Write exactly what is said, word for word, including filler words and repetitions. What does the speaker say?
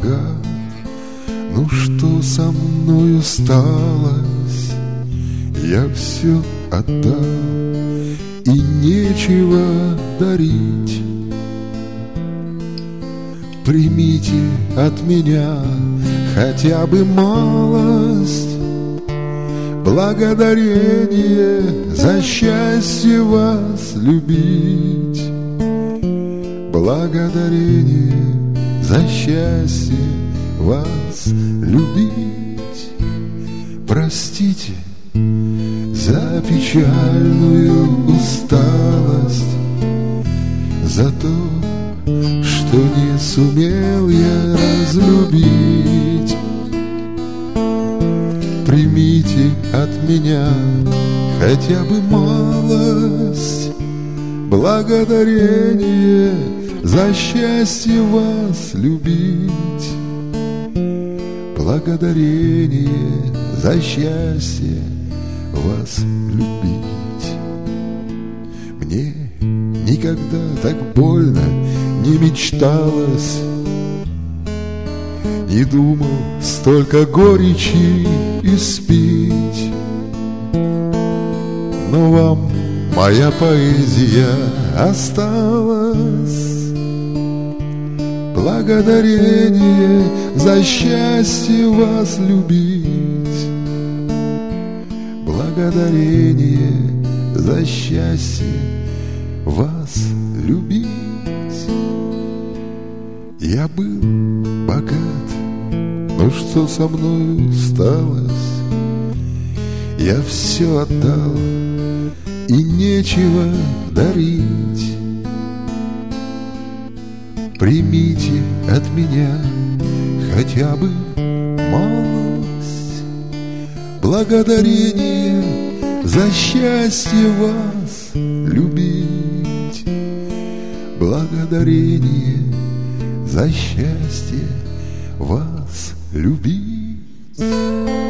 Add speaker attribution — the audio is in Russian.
Speaker 1: богат. Ну что со мною сталось? Я все отдал, и нечего дарить. Примите от меня хотя бы малость благодарение за счастье вас любить. Благодарение за счастье вас любить. Простите за печальную усталость, за то, что не сумел я разлюбить. Примите от меня хотя бы малость благодарение за счастье вас любить. Благодарение за счастье вас любить. Мне никогда так больно не мечталось, не думал столько горечи испить. Но вам моя поэзия осталась. Благодарение за счастье вас любить. Благодарение за счастье вас любить. Я был богат, но что со мною сталось? Я все отдал, и нечего дарить. Примите от меня хотя бы малость благодарение за счастье вас любить. Благодарение за счастье вас любить.